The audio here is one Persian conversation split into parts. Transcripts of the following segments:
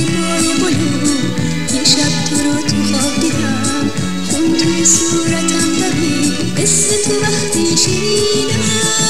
زیبای بلو یه شب تو رو تو خواب دیدم، خون توی صورتم دوید، اسم تو وقتی شنیدم.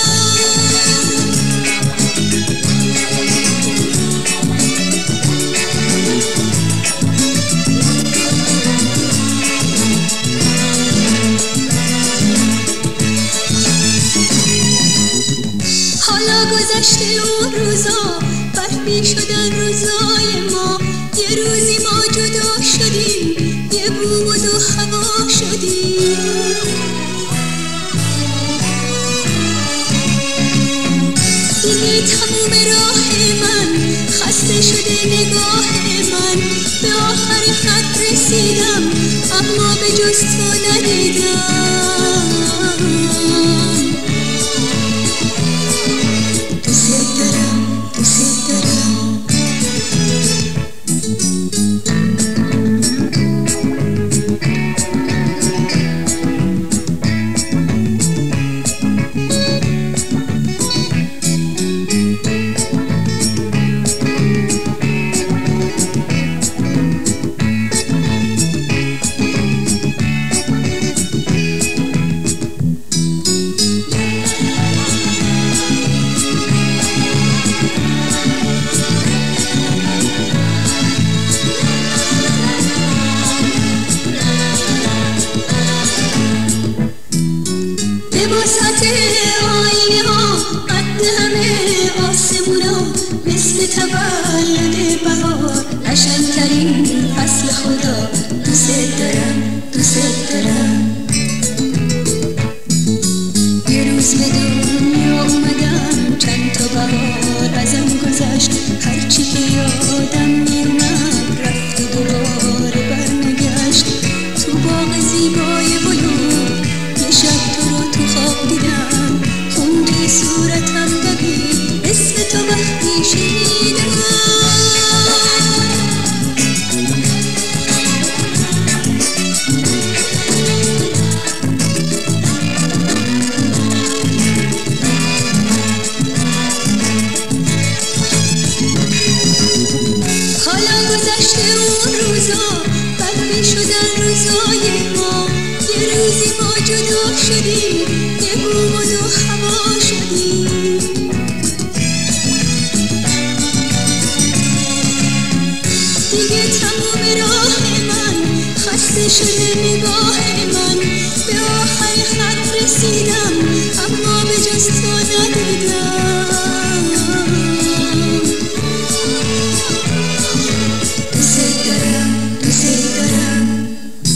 حالا گذشته اون روزا، برفی شدن روزای ما. یه روزی ما جدا شدیم، یه بود و هوا شدیم. دیگه تموم راه من، خسته شده نگاه من. به آخر خط رسیدم، اما به جز تو ندیدم. لباسات آینه ها قد همه آسمونا، مثل تولد بهار قشنگترین فصل خدا. دوست دارم دوست دارم. یه روز به دنیا اومدم، چند تا بهار ازم گذشت. هرچی که یادم میومد رفت و دوباره برنگشت. تو باغ زیبای بلو یه شب تو رو تو خواب دیدم، خون توی صورتم دوید، اسم تو وقتی شنیدم. حالا گذشته اون روزا، برفی شدن روزای ما. یه روزی ما جدا شدیم، یه بود و هوا شدیم. دیگه تموم راه من، خسته شده نگاه من. به آخر خط رسیدم، اما به جز تو ندیدم. دوست دارم دوست دارم.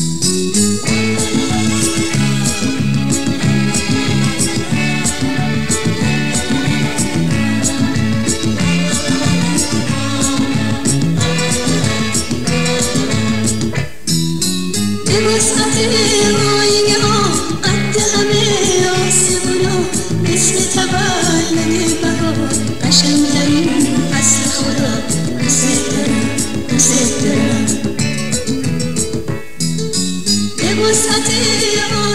لباسات آینه ها قد همه آسمونا، مثل تولد بهار قشنگترین فصل خدا. دوست دارم دوست دارم. لباسات